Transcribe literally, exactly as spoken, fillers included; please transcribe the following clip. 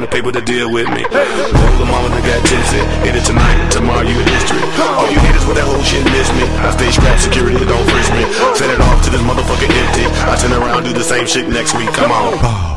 the paper to deal with me. Told the mama that got tipsy. Hit it tonight, tomorrow you in history. All you haters with that whole shit miss me. I stay strapped, security don't frisk me. Set it off to this motherfucker empty. I turn around, do the same shit next week. Come on.